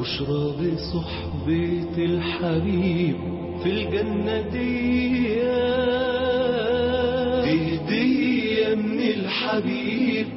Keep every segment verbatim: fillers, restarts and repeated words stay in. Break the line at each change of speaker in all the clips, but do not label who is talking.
بشرى بصحبة الحبيب في الجنة دي هدية من الحبيب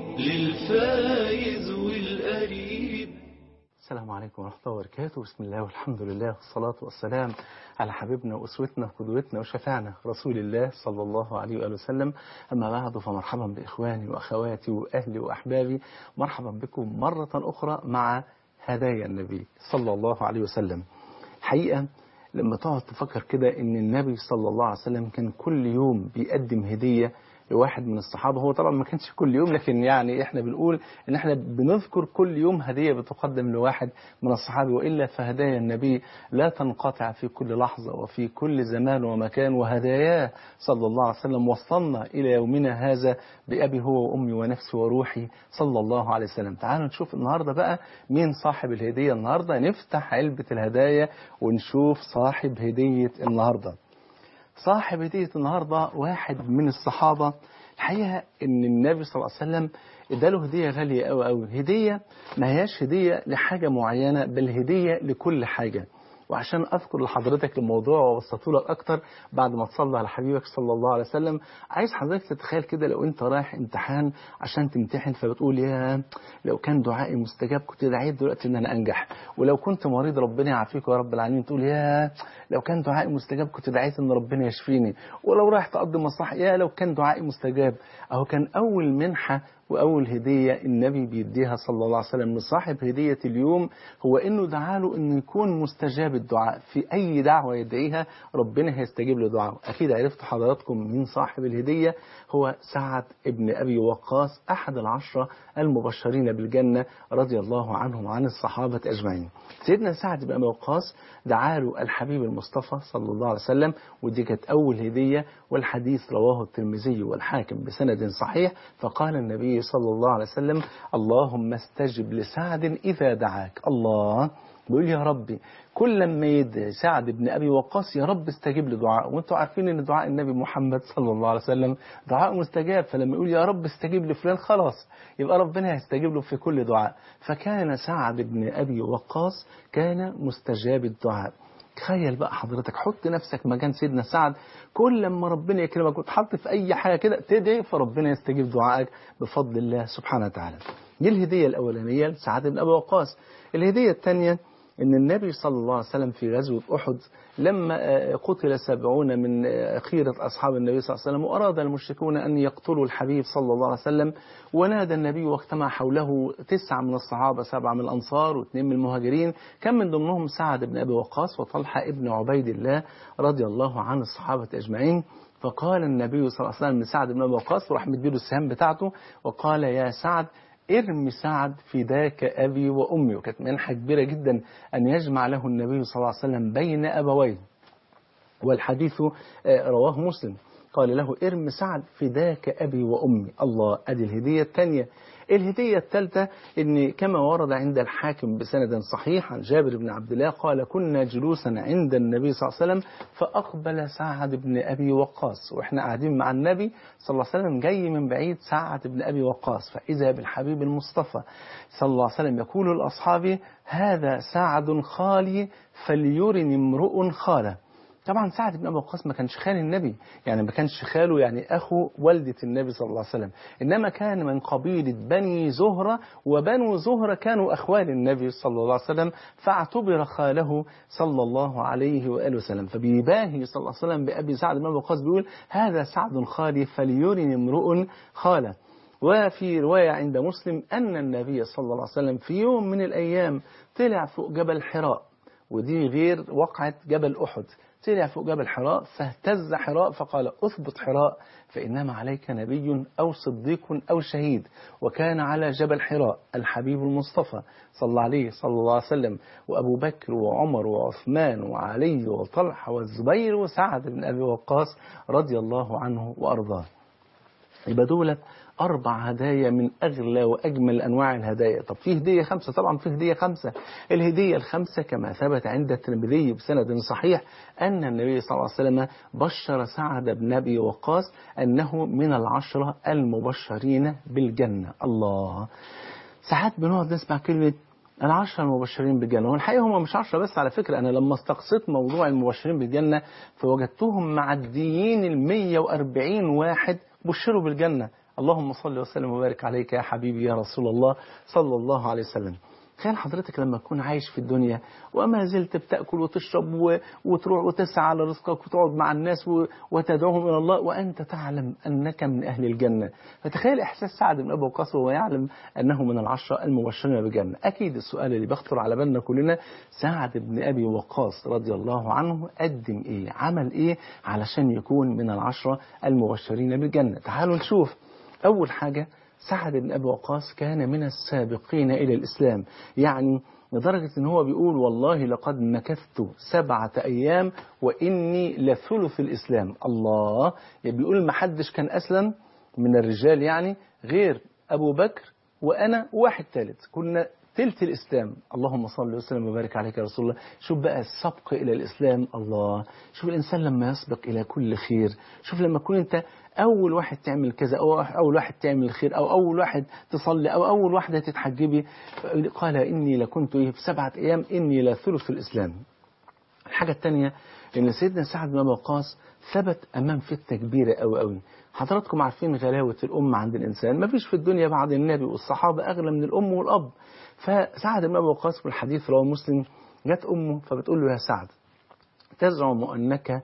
للفايز والقريب.
السلام عليكم ورحمة الله وبركاته. بسم الله والحمد لله والصلاة والسلام على حبيبنا وأسوتنا وقدوتنا وشفاعنا رسول الله صلى الله عليه وآله وسلم. أما بعد، فمرحبا بإخواني وأخواتي وأهلي وأحبابي، مرحبا بكم مرة أخرى مع هدايا النبي صلى الله عليه وسلم. حقيقة لما تقعد تفكر كده إن النبي صلى الله عليه وسلم كان كل يوم بيقدم هدية لواحد من الصحابة. هو طبعا ما كانش كل يوم، لكن يعني احنا بنقول ان احنا بنذكر كل يوم هدية بتقدم لواحد من الصحابة، وإلا فهدايا النبي لا تنقطع في كل لحظة وفي كل زمان ومكان. وهداياه صلى الله عليه وسلم وصلنا إلى يومنا هذا بأبي هو وأمي ونفسي وروحي صلى الله عليه وسلم. تعالوا نشوف النهاردة بقى مين صاحب الهدية النهاردة. نفتح علبة الهدايا ونشوف صاحب هدية النهاردة. صاحب هدية النهاردة واحد من الصحابة. الحقيقة ان النبي صلى الله عليه وسلم اداله هدية غالية قوي قوي. هدية ما هياش هدية لحاجة معينة، بل هدية لكل حاجة. وعشان أذكر لحضرتك الموضوع ووسطه لك أكتر بعد ما تصلي على حبيبك صلى الله عليه وسلم، عايز حضرتك تتخيل كده لو أنت رايح امتحان عشان تمتحن، فبتقول يا لو كان دعائي مستجاب كنت دعيت دلوقتي إن أنا أنجح. ولو كنت مريض ربنا يعافيك يا رب العالمين تقول يا لو كان دعائي مستجاب كنت دعيت إن ربنا يشفيني. ولو رايح تقضي مصلحة يا لو كان دعائي مستجاب. أهو كان أول منحة وأول هدية النبي بيديها صلى الله عليه وسلم لصاحب هدية اليوم، هو إنه دعاله إنه يكون مستجاب الدعاء. في أي دعوة يدعيها ربنا هيستجيب له دعاءه. أكيد عرفت حضراتكم من صاحب الهدية، هو سعد ابن أبي وقاص، أحد العشرة المبشرين بالجنة رضي الله عنهم عن الصحابة أجمعين. سيدنا سعد بن أبي وقاص دعاله الحبيب المصطفى صلى الله عليه وسلم، ودي كانت أول هدية. والحديث رواه الترمذي والحاكم بسند صحيح. فقال النبي صلى الله عليه وسلم اللهم استجب لسعد إذا دعاك. الله بيقول يا ربي كل ما يدعي سعد بن أبي وقاص يا رب استجيب لدعاء. وانتوا عارفين ان دعاء النبي محمد صلى الله عليه وسلم دعاء مستجاب، فلما يقول يا رب استجيب لفلان خلاص يبقى ربنا هيستجيب له في كل دعاء. فكان سعد بن أبي وقاص كان مستجاب الدعاء. تخيل بقى حضرتك، حط نفسك مكان سيدنا سعد، كل لما ربنا يكرمك وتحط في أي حاجة كده تدعي فربنا يستجيب دعائك بفضل الله سبحانه وتعالى. دي الهدية الأولانية لسعد بن أبي وقاص. الهدية الثانية إن النبي صلى الله عليه وسلم في غزوة أحد لما قتل سبعون من خيرة أصحاب النبي صلى الله عليه وسلم، وأراد المشركون أن يقتلوا الحبيب صلى الله عليه وسلم، ونادى النبي واجتمع حوله تسعة من الصحابة، سبعة من الأنصار واثنين من المهاجرين، كان من ضمنهم سعد بن أبي وقاص وطلحة ابن عبيد الله رضي الله عن الصحابة أجمعين. فقال النبي صلى الله عليه وسلم لسعد بن أبي وقاص، وراح مديله السهام بتاعته وقال يا سعد ارمي سعد فداك أبي وأمي. وكانت منحة كبيرة جدا أن يجمع له النبي صلى الله عليه وسلم بين أبويه، والحديث رواه مسلم. قال له ارم سعد فداك أبي وأمي. الله، أدي الهدية الثانية. الهدية الثالثة إن كما ورد عند الحاكم بسند صحيح عن جابر بن عبد الله قال كنا جلوسا عند النبي صلى الله عليه وسلم فأقبل سعد بن أبي وقاص، وإحنا قاعدين مع النبي صلى الله عليه وسلم، جاي من بعيد سعد بن أبي وقاص، فإذا بالحبيب المصطفى صلى الله عليه وسلم يقول لأصحابه هذا سعد خالي فليرني امرؤ خاله. طبعا سعد بن أبي وقاص ما كانش خال النبي، يعني ما كانش خاله يعني أخو والدة النبي صلى الله عليه وسلم، إنما كان من قبيلة بني زهرة، وبنو زهرة كانوا أخوال النبي صلى الله عليه وسلم، فاعتبر خاله صلى الله عليه وآله وسلم. فبيباهي صلى الله عليه وسلم بأبي سعد بن أبي وقاص، بيقول هذا سعد خالي فليرني امرؤ خاله. وفي رواية عند مسلم أن النبي صلى الله عليه وسلم في يوم من الأيام طلع فوق جبل حراء، ودي غير وقعة جبل أحد، طلع فوق جبل حراء فاهتز حراء فقال أثبت حراء فإنما عليك نبي أو صديق أو شهيد. وكان على جبل حراء الحبيب المصطفى صلى عليه صلى الله عليه وسلم، وأبو بكر وعمر وعثمان وعلي وطلحة والزبير وسعد بن أبي وقاص رضي الله عنه وأرضاه. يبقى دولت أربع هدايا من أغلى وأجمل أنواع الهدايا. طب في هدية خمسة؟ طبعا في هدية خمسة. الهدية الخمسة كما ثبت عند الترمذي بسند صحيح أن النبي صلى الله عليه وسلم بشر سعد بن أبي وقاص أنه من العشرة المبشرين بالجنة. الله، ساعات بنقعد نسمع كلمة العشرة المبشرين بالجنة، والحقيقة هم مش عشرة بس على فكرة. أنا لما استقصيت موضوع المبشرين بالجنة فوجدتهم معديين المية وأربعين واحد بشروا بالجنة. اللهم صل وسلم وبارك عليك يا حبيبي يا رسول الله صلى الله عليه وسلم. تخيل حضرتك لما تكون عايش في الدنيا وما زلت بتأكل وتشرب و... وتروح وتسعى على رزقك وتقعد مع الناس و... وتدعوهم إلى الله وأنت تعلم أنك من أهل الجنة. فتخيل إحساس سعد بن أبي وقاص وهو يعلم أنه من العشرة المبشرين بالجنة. أكيد السؤال اللي بيخطر على بالنا كلنا، سعد بن أبي وقاص رضي الله عنه قدم إيه، عمل إيه علشان يكون من العشرة المبشرين بالجنة؟ تعالوا نشوف. أول حاجة، سعد بن أبي وقاص كان من السابقين إلى الإسلام، يعني لدرجة أن هو بيقول والله لقد مكثت سبعة أيام وإني لثلث الإسلام. الله، يعني بيقول ما حدش كان أسلم من الرجال يعني غير أبو بكر وأنا واحد ثالث، كنا تلت الإسلام. اللهم صل وسلم وبارك عليك يا رسول الله. شوف بقى السبق إلى الإسلام. الله، شوف الإنسان لما يسبق إلى كل خير. شوف لما تكون أنت أول واحد تعمل كذا، أو أول واحد تعمل خير، أو أول واحد تصلي، أو أول واحدة تتحجبي. قال إني لكنت في سبعة أيام إني لثلث الإسلام. الحاجة الثانية إن سيدنا سعد بن أبي وقاص ثبت أمام فتنة كبيرة أوي أوي. حضراتكم عارفين غلاوة الأم عند الإنسان، ما فيش في الدنيا بعد النبي والصحابة أغلى من الأم والأب. فسعد بن أبي وقاص في الحديث رواه مسلم، جت أمه فبتقول له يا سعد تزعم أنك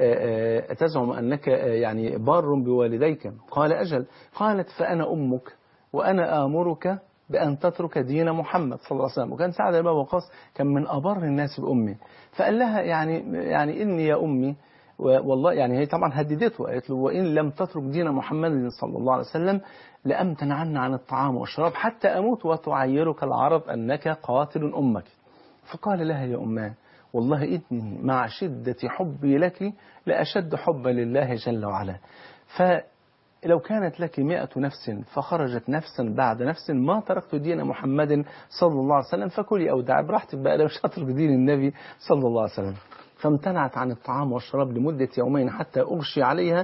تزعم أنك يعني بار بوالديك؟ قال أجل. قالت فأنا أمك وأنا آمرك بأن تترك دين محمد صلى الله عليه وسلم. وكان سعد بن أبي وقاص كان من أبر الناس بأمه، فقال لها يعني يعني إني يا أمي والله، يعني هي طبعا هددته، قالت له وإن لم تترك دين محمد صلى الله عليه وسلم لأمتنعن عن الطعام والشراب حتى أموت وتعيرك العرب أنك قاتل أمك. فقال لها يا أماه والله إني مع شدة حبي لك لأشد حبا لله جل وعلا، فلو كانت لك مئة نفس فخرجت نفسا بعد نفس ما تركت دين محمد صلى الله عليه وسلم فكلي أو دعي براحتك بقى، لو مش هترك دين النبي صلى الله عليه وسلم. فامتنعت عن الطعام والشراب لمدة يومين حتى أغشي عليها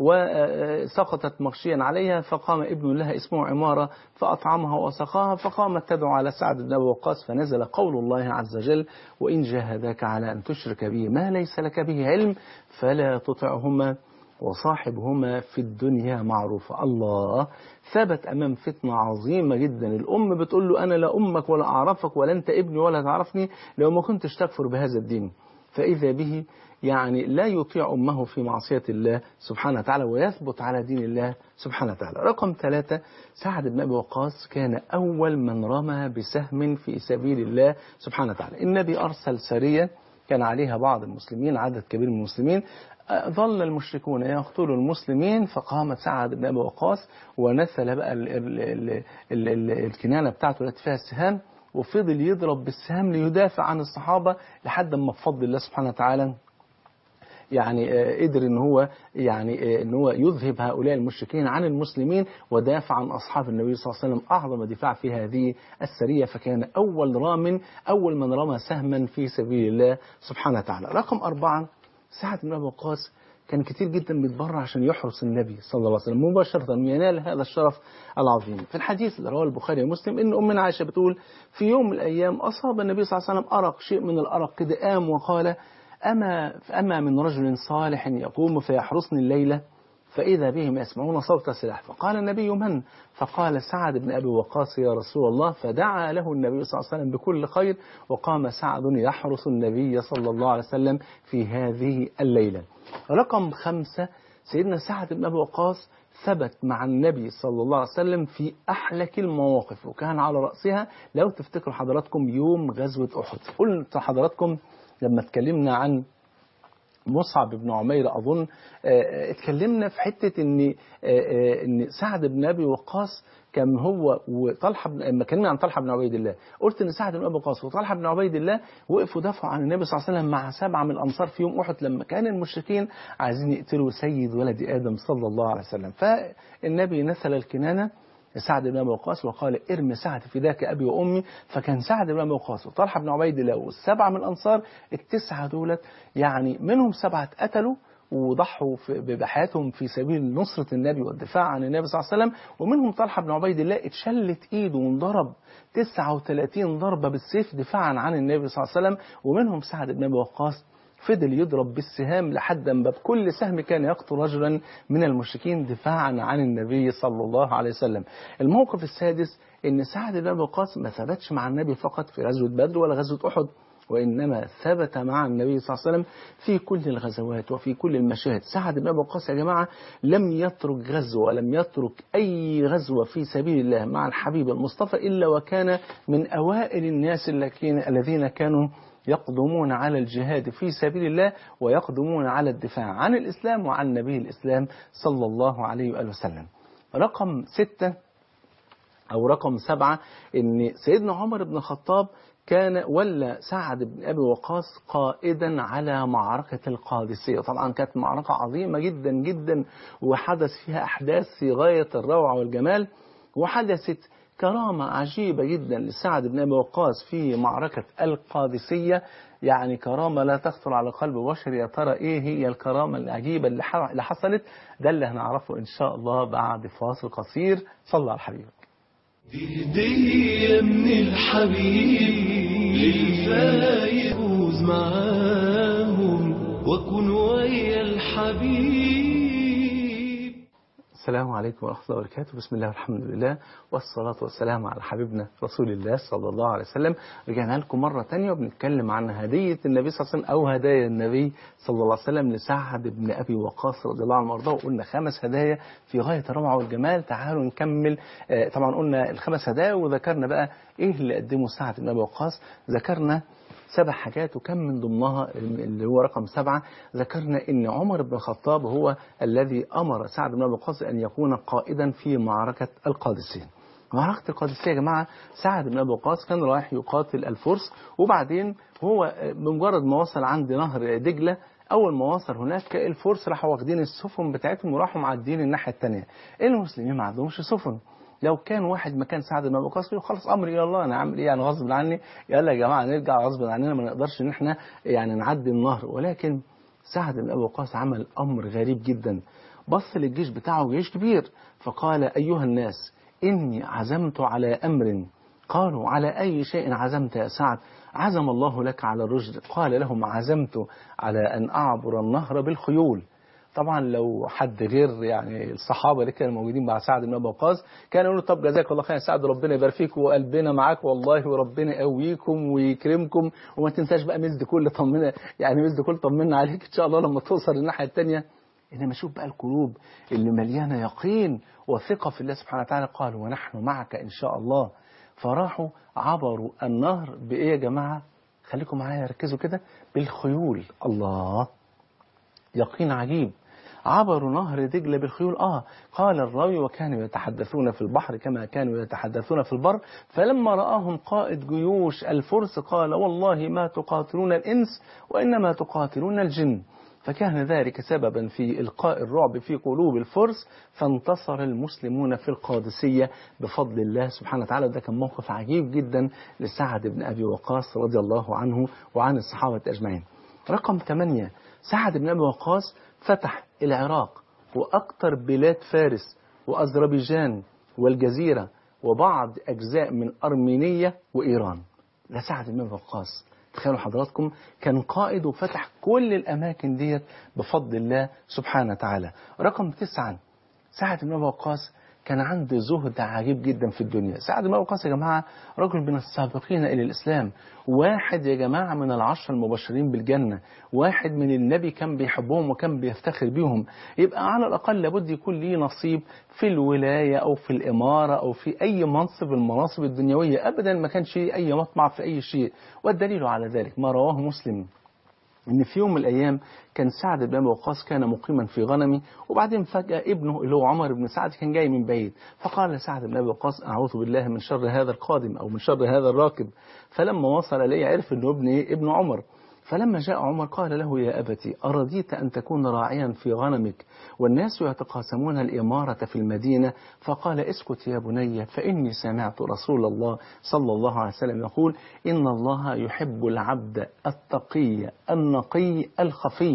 وسقطت مغشيا عليها، فقام ابن لها اسمه عمارة فأطعمها وسقاها، فقامت تدعو على سعد بن أبي وقاص، فنزل قول الله عز وجل وإن جاهداك على أن تشرك به ما ليس لك به علم فلا تطعهما وصاحبهما في الدنيا معروفة. الله، ثبت أمام فتنة عظيمة جدا. الأم بتقول له أنا لا أمك ولا أعرفك ولا أنت ابني ولا تعرفني لو ما كنتش تكفر بهذا الدين. فإذا به يعني لا يطيع أمه في معصية الله سبحانه وتعالى ويثبت على دين الله سبحانه وتعالى. رقم ثلاثة، سعد بن أبي وقاص كان أول من رمى بسهم في سبيل الله سبحانه وتعالى. النبي أرسل سرية كان عليها بعض المسلمين، عدد كبير من المسلمين، ظل المشركون يقتلوا المسلمين، فقام سعد بن أبي وقاص ونثل بقى ال ال ال ال ال الكنانة بتاعته التي فيها السهام، وفضل يضرب بالسهام ليدافع عن الصحابة لحد ما بفضل الله سبحانه وتعالى يعني قدر ان هو يعني ان هو يذهب هؤلاء المشركين عن المسلمين ودافع عن اصحاب النبي صلى الله عليه وسلم اعظم دفاع في هذه السريه. فكان اول رام اول من رمى سهما في سبيل الله سبحانه وتعالى. رقم أربعة، سعد بن أبي وقاص كان كتير جدا بيتبرع عشان يحرس النبي صلى الله عليه وسلم مباشرة ينال هذا الشرف العظيم. في الحديث اللي رواه البخاري ومسلم ان امنا عائشة بتقول في يوم من الايام اصاب النبي صلى الله عليه وسلم ارق، شيء من الارق كده، قام وقال اما اما من رجل صالح يقوم فيحرسني الليلة فإذا بهم يسمعون صوت سلاح. فقال النبي من؟ فقال سعد بن أبي وقاص يا رسول الله. فدعا له النبي صلى الله عليه وسلم بكل خير، وقام سعد يحرس النبي صلى الله عليه وسلم في هذه الليلة. رقم خمسة، سيدنا سعد بن أبي وقاص ثبت مع النبي صلى الله عليه وسلم في أحلك المواقف، وكان على رأسها لو تفتكروا حضراتكم يوم غزوة أحد. قلت حضراتكم لما اتكلمنا عن مصعب بن عمير أظن اتكلمنا في حتة ان ان سعد بن أبي وقاص كان هو وطلحة بن لما اتكلمنا عن طلحة بن عبيد الله، قلت ان سعد بن أبي وقاص وطلحة بن عبيد الله وقفوا دافعوا عن النبي صلى الله عليه وسلم مع سبعة من الأنصار في يوم أحد لما كان المشركين عايزين يقتلوا سيد ولد آدم صلى الله عليه وسلم. فالنبي نثل الكنانة سعد بن أبي وقاص وقال ارمي سعد فداك أبي وأمي. فكان سعد بن أبي وقاص وطلحة بن عبيد الله والسبعة من الأنصار التسعة دولت يعني منهم سبعة قتلوا وضحوا بحياتهم في سبيل نصرة النبي والدفاع عن النبي صلى الله عليه وسلم. ومنهم طلحة بن عبيد الله اتشلت ايده وانضرب تسعة وثلاثين ضربة بالسيف دفاعا عن النبي صلى الله عليه وسلم. ومنهم سعد بن أبي وقاص فضل يضرب بالسهام لحد ما بكل سهم كان يقتل رجلا من المشركين دفاعا عن النبي صلى الله عليه وسلم. الموقف السادس ان سعد بن أبي وقاص ما ثبتش مع النبي فقط في غزوة بدر ولا غزوة أحد، وإنما ثبت مع النبي صلى الله عليه وسلم في كل الغزوات وفي كل المشاهد. سعد بن أبي وقاص يا جماعة لم يترك غزوة ولم يترك أي غزوة في سبيل الله مع الحبيب المصطفى إلا وكان من أوائل الناس الذين كانوا يقدمون على الجهاد في سبيل الله ويقدمون على الدفاع عن الإسلام وعن نبي الإسلام صلى الله عليه وآله وسلم. رقم ستة أو رقم سبعة إن سيدنا عمر بن الخطاب كان ولا سعد بن أبي وقاص قائدا على معركة القادسية. طبعا كانت معركة عظيمة جدا جدا وحدث فيها أحداث في غاية الروعة والجمال، وحدثت كرامة عجيبة جدا لسعد بن أبي وقاص في معركة القادسية. يعني كرامة لا تخطر على قلب بشر. يا ترى إيه هي الكرامة العجيبة اللي حصلت؟ ده اللي هنعرفه إن شاء الله بعد فاصل قصير. صلى على حبيبك.
دي هدية من الحبيب للفايز معاهم وكن ويا الحبيب.
السلام عليكم ورحمة الله وبركاته. بسم الله والحمد لله والصلاة والسلام على حبيبنا رسول الله صلى الله عليه وسلم. رجعنا لكم مرة تانية وبنتكلم عن هدية النبي صلى الله عليه وسلم أو هدايا النبي صلى الله عليه وسلم لسعد بن أبي وقاص رضي الله عنه وارضاه. وقلنا خمس هدايا في غاية الروعة والجمال. تعالوا نكمل. آه طبعا قلنا الخمس هدايا وذكرنا بقى إيه اللي قدمه سعد بن أبي وقاص. ذكرنا سبع حاجات وكم من ضمنها اللي هو رقم سبعة ذكرنا ان عمر بن الخطاب هو الذي امر سعد بن ابي وقاص ان يكون قائدا في معركة القادسية. معركة القادسية يا جماعة سعد بن ابي وقاص كان رايح يقاتل الفرس، وبعدين هو بمجرد ما وصل عند نهر دجلة اول ما وصل هناك الفرس راحوا واخدين السفن بتاعتهم وراحوا معديين الناحية الثانية. المسلمين ما عندهمش سفن. لو كان واحد مكان سعد بن ابي وقاص خلاص امري الى الله، انا عامل ايه يعني غصب عني، يلا يا جماعه نرجع غصب عننا ما نقدرش ان احنا يعني نعدي النهر. ولكن سعد بن ابي وقاص عمل امر غريب جدا. بص للجيش بتاعه جيش كبير فقال ايها الناس اني عزمت على امر. قالوا على اي شيء عزمت يا سعد؟ عزم الله لك على الرشد. قال لهم عزمت على ان اعبر النهر بالخيول. طبعا لو حد غير يعني الصحابه اللي كانوا موجودين مع سعد بن ابي وقاص كانوا يقولوا طب جزاك الله خير يا سعد ربنا يبارك فيك وقلبنا معاك والله وربنا يقويكم ويكرمكم وما تنساش بقى مزد كل طمنا يعني مزد كل طمنا عليك ان شاء الله لما توصل الناحيه الثانيه. انما شوف بقى القلوب اللي مليانه يقين وثقه في الله سبحانه وتعالى. قالوا ونحن معك ان شاء الله. فراحوا عبروا النهر بايه يا جماعه؟ خليكم معايا ركزوا كده، بالخيول. الله، يقين عجيب. عبروا نهر دجلة بالخيول. آه قال الراوي وكانوا يتحدثون في البحر كما كانوا يتحدثون في البر. فلما رآهم قائد جيوش الفرس قال والله ما تقاتلون الإنس وإنما تقاتلون الجن. فكان ذلك سببا في إلقاء الرعب في قلوب الفرس فانتصر المسلمون في القادسية بفضل الله سبحانه وتعالى. ده كان موقف عجيب جدا لسعد بن أبي وقاص رضي الله عنه وعن الصحابة أجمعين. رقم ثمانية سعد بن أبي وقاص فتح العراق وأكثر بلاد فارس وأذربيجان والجزيرة وبعض أجزاء من أرمينيا وإيران. ده سعد بن أبي وقاص. تخيلوا حضراتكم كان قائد وفتح كل الأماكن ديت بفضل الله سبحانه وتعالى. رقم تسعة سعد بن أبي وقاص كان عنده زهد عجيب جدا في الدنيا. سعد بن أبي وقاص يا جماعة رجل من السابقين إلى الإسلام، واحد يا جماعة من العشر المبشرين بالجنة، واحد من النبي كان بيحبهم وكان بيفتخر بيهم. يبقى على الأقل لابد يكون ليه نصيب في الولاية أو في الإمارة أو في أي منصب المناصب الدنيوية. أبدا ما كانش أي مطمع في أي شيء. والدليل على ذلك ما رواه مسلم إن في يوم من الأيام كان سعد بن أبي وقاص كان مقيما في غنمه، وبعدين فجأة ابنه اللي هو عمر بن سعد كان جاي من بعيد، فقال سعد بن أبي وقاص أعوذ بالله من شر هذا القادم أو من شر هذا الراكب. فلما وصل إليه عرف إنه ابن إيه؟ ابن عمر. فلما جاء عمر قال له يا أبتي أرضيت أن تكون راعيا في غنمك والناس يتقاسمون الإمارة في المدينة؟ فقال اسكت يا بني فإني سمعت رسول الله صلى الله عليه وسلم يقول إن الله يحب العبد التقي النقي الخفي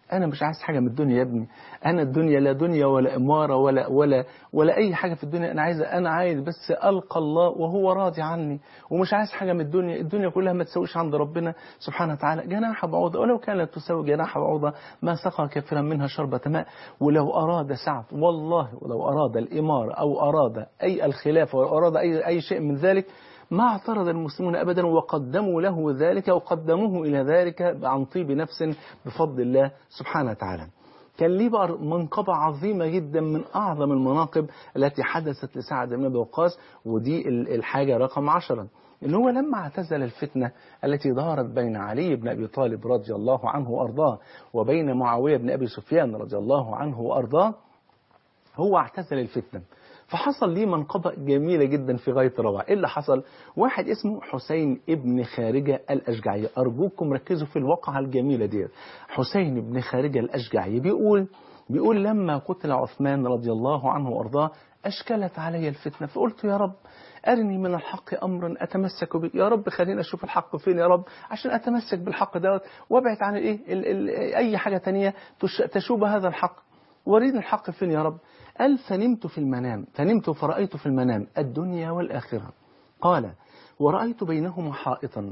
أنا مش عايز حاجة من الدنيا يا ابني، أنا الدنيا لا دنيا ولا إمارة ولا ولا ولا أي حاجة في الدنيا. أنا عايز أنا عايز بس ألقى الله وهو راضي عني، ومش عايز حاجة من الدنيا. الدنيا كلها ما تسويش عند ربنا سبحانه وتعالى جناح بعوضة، ولو كانت تساوي جناح بعوضة ما سقى كافرا منها شربة ماء. ولو أراد سعد والله، ولو أراد الإمارة أو أراد أي الخلافة أو أراد أي أي شيء من ذلك ما اعترض المسلمون أبدا، وقدموا له ذلك وقدموه إلى ذلك عن طيب نفس بفضل الله سبحانه وتعالى. كان ليه بقى منقبة عظيمة جدا من أعظم المناقب التي حدثت لسعد بن أبي وقاص، ودي الحاجة رقم عشرة، إن هو لما اعتزل الفتنة التي دارت بين علي بن أبي طالب رضي الله عنه وأرضاه وبين معاوية بن أبي سفيان رضي الله عنه وأرضاه، هو اعتزل الفتنة. فحصل ليه منقبة جميلة جدا في غاية الروعة. إيه اللي حصل؟ واحد اسمه حسين ابن خارجة الأشجعي، أرجوكم ركزوا في الواقعة الجميلة دي. حسين ابن خارجة الأشجعي بيقول بيقول لما قتل عثمان رضي الله عنه وأرضاه أشكلت علي الفتنة، فقلت يا رب أرني من الحق أمرا أتمسك به، يا رب خلينا أشوف الحق فين يا رب عشان أتمسك بالحق دوت وابعد عن إيه ال ال أي حاجة تانية تشوب هذا الحق، وريني الحق فين يا رب. قال فنمت في المنام فنمت فرأيت في المنام الدنيا والآخرة. قال ورأيت بينهما حائطا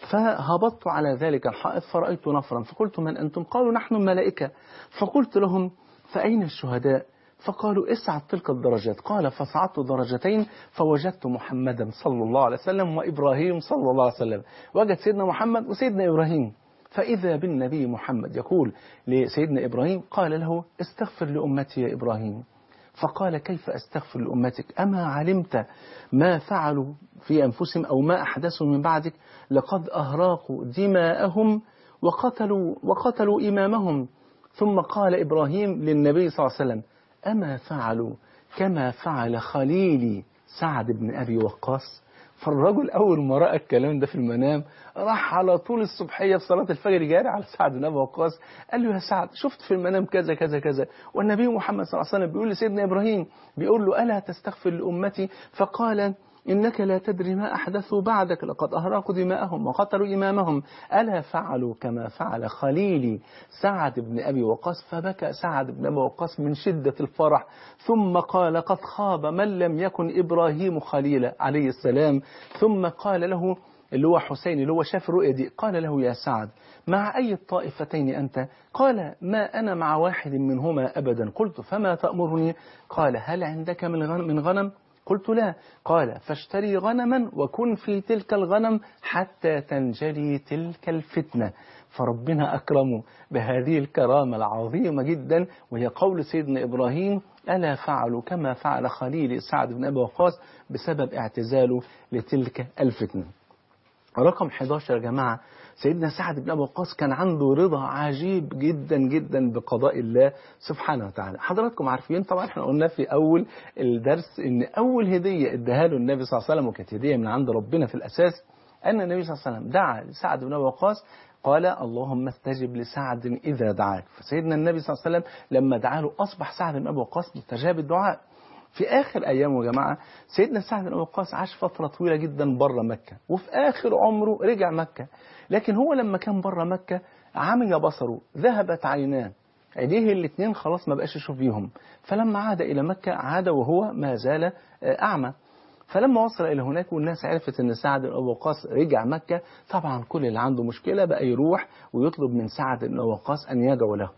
فهبطت على ذلك الحائط فرأيت نفرا فقلت من أنتم؟ قالوا نحن الملائكة. فقلت لهم فأين الشهداء؟ فقالوا اسعد تلك الدرجات. قال فصعدت درجتين فوجدت محمدا صلى الله عليه وسلم وإبراهيم صلى الله عليه وسلم. وجد سيدنا محمد وسيدنا إبراهيم، فإذا بالنبي محمد يقول لسيدنا إبراهيم قال له استغفر لأمتي يا إبراهيم. فقال كيف أستغفر لأمتك؟ أما علمت ما فعلوا في أنفسهم أو ما أحدثوا من بعدك؟ لقد أهراقوا دماءهم وقتلوا, وقتلوا إمامهم. ثم قال إبراهيم للنبي صلى الله عليه وسلم أما فعلوا كما فعل خليلي سعد بن أبي وقاص؟ فالرجل أول ما رأى الكلام ده في المنام راح على طول الصبحية في صلاة الفجر جاري على سعد بن أبي وقاص قال له يا سعد شفت في المنام كذا كذا كذا، والنبي محمد صلى الله عليه وسلم بيقول لسيدنا إبراهيم بيقول له ألا تستغفر لأمتي؟ فقال إنك لا تدري ما أحدثوا بعدك، لقد أهراقوا دماءهم وقتلوا إمامهم، ألا فعلوا كما فعل خليلي سعد بن أبي وقاص؟ فبكى سعد بن أبي وقاص من شدة الفرح، ثم قال قد خاب من لم يكن إبراهيم خليلا عليه السلام. ثم قال له اللي هو حسين اللي هو شاف الرؤيا دي، قال له يا سعد مع أي الطائفتين أنت؟ قال ما أنا مع واحد منهما أبدا. قلت فما تأمرني؟ قال هل عندك من غنم, من غنم؟ قلت لا. قال فاشتري غنما وكن في تلك الغنم حتى تنجلي تلك الفتنة. فربنا أكرمه بهذه الكرامة العظيمة جدا، وهي قول سيدنا إبراهيم ألا فعلوا كما فعل خليل سعد بن أبي وقاص بسبب اعتزاله لتلك الفتنة. رقم إحدى عشر يا جماعة، سيدنا سعد بن أبي وقاص كان عنده رضا عجيب جدا جدا بقضاء الله سبحانه وتعالى. حضراتكم عارفين طبعا احنا قلنا في أول الدرس إن أول هدية اداها له النبي صلى الله عليه وسلم وكانت هدية من عند ربنا في الأساس، أن النبي صلى الله عليه وسلم دعا لسعد بن أبي وقاص قال اللهم استجب لسعد إذا دعاك. فسيدنا النبي صلى الله عليه وسلم لما دعا له أصبح سعد بن أبي وقاص مستجاب الدعاء. في آخر أيامه يا جماعة سيدنا سعد بن أبي وقاص عاش فترة طويلة جدا بره مكة، وفي آخر عمره رجع مكة، لكن هو لما كان بره مكة عمي بصره، ذهبت عيناه، عينيه الاثنين خلاص ما بقاش يشوف بيهم. فلما عاد إلى مكة عاد وهو ما زال أعمى. فلما وصل إلى هناك والناس عرفت أن سعد بن أبي وقاص رجع مكة، طبعا كل اللي عنده مشكلة بقى يروح ويطلب من سعد بن أبي وقاص أن يدعو له.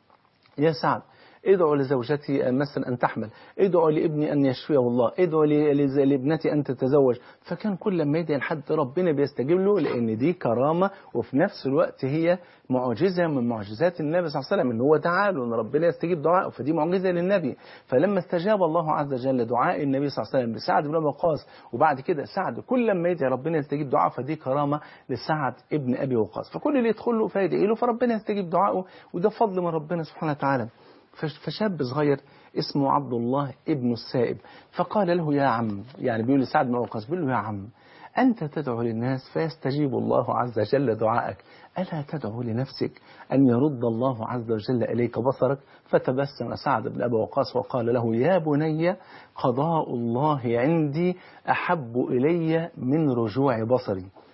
يا سعد ادعو لزوجتي مثلا أن تحمل، ادعو لابني أن يشفيه الله، ادعو لابنتي أن تتزوج. فكان كل ما يدعي لحد ربنا بيستجيب له، لأن دي كرامة وفي نفس الوقت هي معجزة من معجزات النبي صلى الله عليه وسلم، إن هو دعا له أن ربنا يستجيب دعائه، فدي معجزة للنبي. فلما استجاب الله عز وجل دعاء النبي صلى الله عليه وسلم لسعد بن أبي وقاص، وبعد كده سعد كل ما يدعي ربنا يستجيب دعائه، فدي كرامة لسعد ابن أبي وقاص. فكل اللي يدخل له فيدعي له فربنا يستجيب دعائه، وده فضل من ربنا سبحانه وتعالى. فشاب صغير اسمه عبد الله ابن السائب فقال له يا عم، يعني بيقول لسعد بن وقاص بيقول له يا عم أنت تدعو للناس فيستجيب الله عز وجل دعائك، ألا تدعو لنفسك أن يرد الله عز وجل إليك بصرك؟ فتبسم سعد بن أبي وقاص وقال له يا بني قضاء الله عندي أحب إلي من رجوع بصري.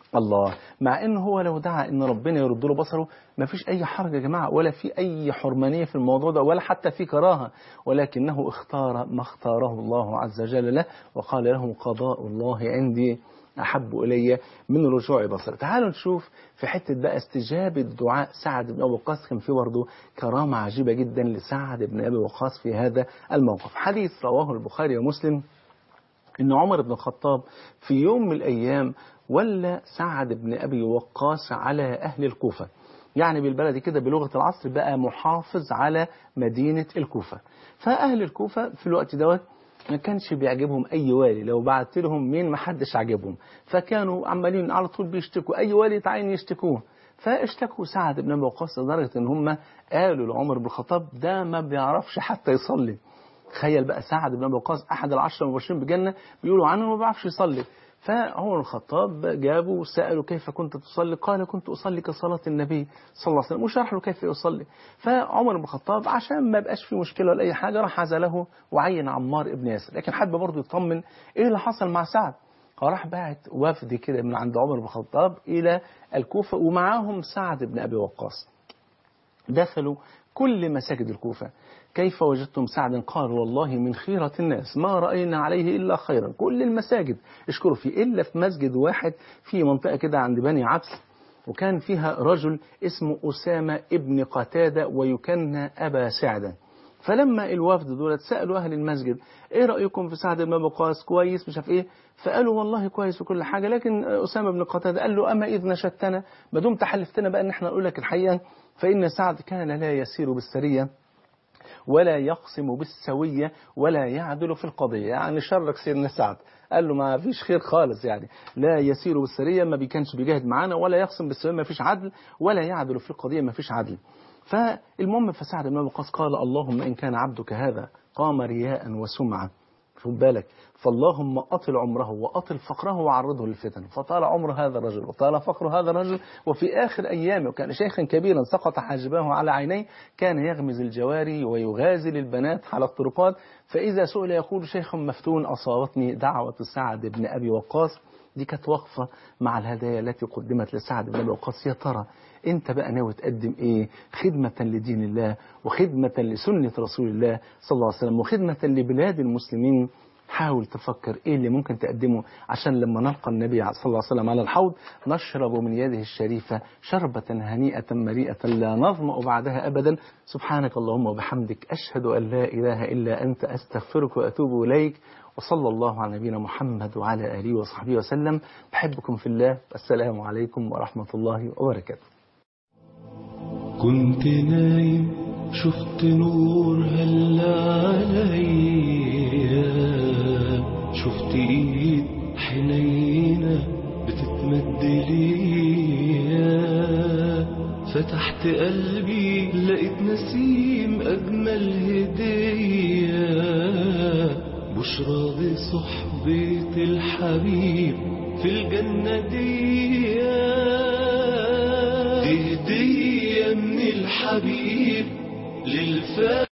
الله. مع ان هو لو دعا ان ربنا يرد له بصره ما فيش اي حرج يا جماعه، ولا في اي حرمانيه في الموضوع ده، ولا حتى في كراهه، ولكنه اختار ما اختاره الله عز وجل له، وقال له قضاء الله عندي احب الي من رجوع بصر. تعالوا نشوف في حته بقى استجابه دعاء سعد بن ابي وقاص. كان في برضه كرامه عجيبه جدا لسعد بن ابي وقاص في هذا الموقف. حديث رواه البخاري ومسلم ان عمر بن الخطاب في يوم من الايام ولى سعد بن أبي وقاص على أهل الكوفة، يعني بالبلدي كده بلغة العصر بقى محافظ على مدينة الكوفة. فأهل الكوفة في الوقت دوت ما كانش بيعجبهم أي والي، لو بعت لهم مين ما حدش عجبهم، فكانوا عمالين على طول بيشتكوا أي والي يتعين يشتكوه. فاشتكوا سعد بن أبي وقاص لدرجة إن هم قالوا لعمر بن الخطاب ده ما بيعرفش حتى يصلي. تخيل بقى سعد بن أبي وقاص أحد العشرة المبشرين بالجنة بيقولوا عنه ما بيعرفش يصلي. فعمر الخطاب جابوا وسألوا كيف كنت تصلي؟ قال كنت أصلي كصلاة النبي صلى الله عليه وسلم، وشرح له كيف يصلي. فعمر بن الخطاب عشان ما يبقاش في مشكلة ولا أي حاجة راح عزله وعين عمار ابن ياسر، لكن حب برضه يطمن إيه اللي حصل مع سعد. فراح بعت وفد كده من عند عمر بن الخطاب إلى الكوفة ومعاهم سعد بن أبي وقاص. دخلوا كل مساجد الكوفة. كيف وجدتم سعدا؟ قال والله من خيرة الناس ما رأينا عليه إلا خيرا. كل المساجد اشكروا فيه إلا في مسجد واحد في منطقة كده عند بني عبس، وكان فيها رجل اسمه أسامة ابن قتادة ويكنى أبا سعدة. فلما الوفد دول سألوا أهل المسجد إيه رأيكم في سعد بن أبي وقاص؟ كويس مش عارف إيه؟ فقالوا والله كويس وكل حاجة، لكن أسامة بن قتادة قال له أما إذ نشدتنا ما دمت حلفتنا بقى إن إحنا نقول لك الحقيقة، فإن سعد كان لا يسير بالسرية ولا يقسم بالسوية ولا يعدل في القضية. يعني شرك سيدنا سعد، قال له ما فيش خير خالص، يعني لا يسير بالسرية ما بيكانش بيجاهد معانا، ولا يقسم بالسوية ما فيش عدل، ولا يعدل في القضية ما فيش عدل. فالمهم فسعد بن أبي وقاص قال اللهم إن كان عبدك هذا قام رياء وسمعة، خد بالك، فاللهم أطل عمره وأطل فقره وعرضه للفتن. فطال عمر هذا الرجل وطال فقر هذا الرجل، وفي آخر أيامه وكان شيخا كبيرا سقط حاجباه على عينيه، كان يغمز الجواري ويغازل البنات على الطرقات، فإذا سئل يقول شيخ مفتون أصابتني دعوة سعد بن أبي وقاص. دي كانت وقفة مع الهدايا التي قدمت لسعد بن أبي وقاص. يا ترى انت بقى ناوي تقدم ايه؟ خدمة لدين الله وخدمة لسنة رسول الله صلى الله عليه وسلم وخدمة لبلاد المسلمين. حاول تفكر ايه اللي ممكن تقدمه عشان لما نلقى النبي صلى الله عليه وسلم على الحوض نشرب من يده الشريفة شربة هنيئة مريئة لا نظمأ بعدها أبدا. سبحانك اللهم وبحمدك أشهد أن لا إله إلا أنت أستغفرك وأتوب إليك. وصلى الله على نبينا محمد وعلى آله وصحبه وسلم. بحبكم في الله. السلام عليكم ورحمة الله وبركاته.
كنت نايم شفت نور هلا عليا، شفت ايد حنينة بتتمد ليا، فتحت قلبي لقيت نسيم أجمل هدية، بشرى بصحبة الحبيب في الجنة دي، دي هدية من الحبيب للفاتح.